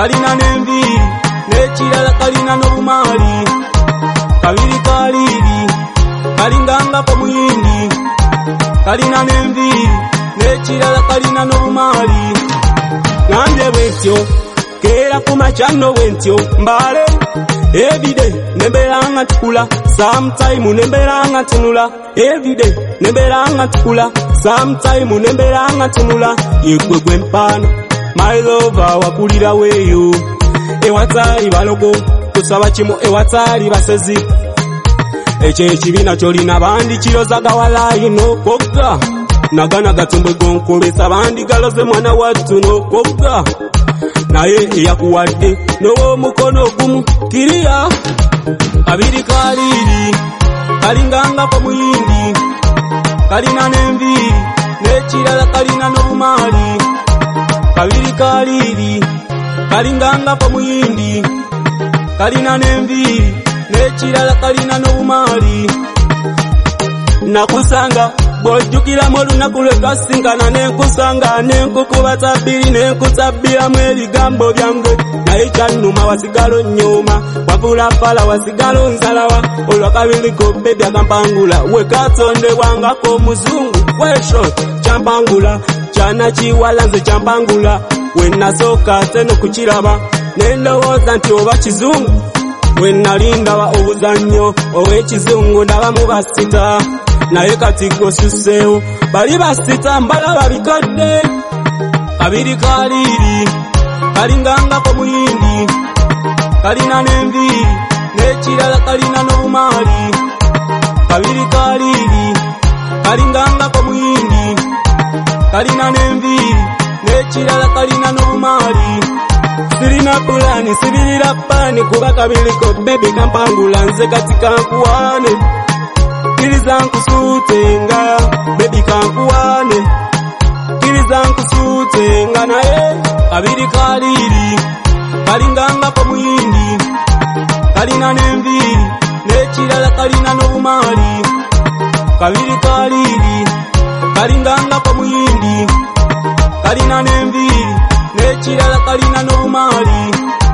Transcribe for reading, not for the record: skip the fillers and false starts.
kalina n'enviiri n'ekirala kalina n'obumaali kabiri kaliri kalingangako muyindi kalina n'enviiri n'ekirala kalina n'obumaali ngambye bwentyo keera ku makyano bwentyo mbaale everyday nembeeranga tukula sometime nembeeranga tunula everyday nembeeranga tukula sometime nembeeranga tunula yegwe gwe mpaana my lover wakulira weeyo ewataali balogo kusaba kimu ewataali basezi ekyo ekibiina kyolina bandi kirozaga walayi n'okogga nagana gatumbwe gonkolesa bandi galoze mwana wattu n'okogga naye eyakuwadde n'ow'omukono ogumu kiriya kabiri kaliri kalingangako muyindi kalina n'enviiri n'ekirala kalina n'obumaali kabiri kaliri kalingangako muyindi kalina n'enviiri n'ekirala kalina n'obumaali nakusanga bw'ojjukiramu olunaku lwe twasinkana nenkusanga nenkukubata bbiri nenkusabbiramu ebigambo byange naye kyannuma wasigalo nnyuma wavula fala wasigalo nsalawa olwakabiriko bebi akampangula wekatondebwangako omuzungu wesho kyampangula kyanakiwala nze kyampangula wenasooka ate n'okukiraba nendowooza nti oba kizungu wenalindaba obuzannyo ow'ekizungu ndabamu basita naye kati gosusseewo bali basita mbalaba bikadde kabiri kaliri kalingangako muyindi kalina n'enviiri n'ekirala kalina n'obumaali kabiri kaliri kalingangako muyindi kalina n'enviiri n'ekirala kalina n'obumaali sirina pulani sibirira pani kuba kabiriko bebi kampangula nze kati kankuwane kiriza nkusuutenga bebi kankuwane kiriza nkusuutenga naye kabiri kaliri kalingangako muyindi kalina n'enviiri n'ekirala kalina n'obumaali kabiri kaliri kalingangako muyindi kalina n'enviiri n'ekirala kalina n'obumaali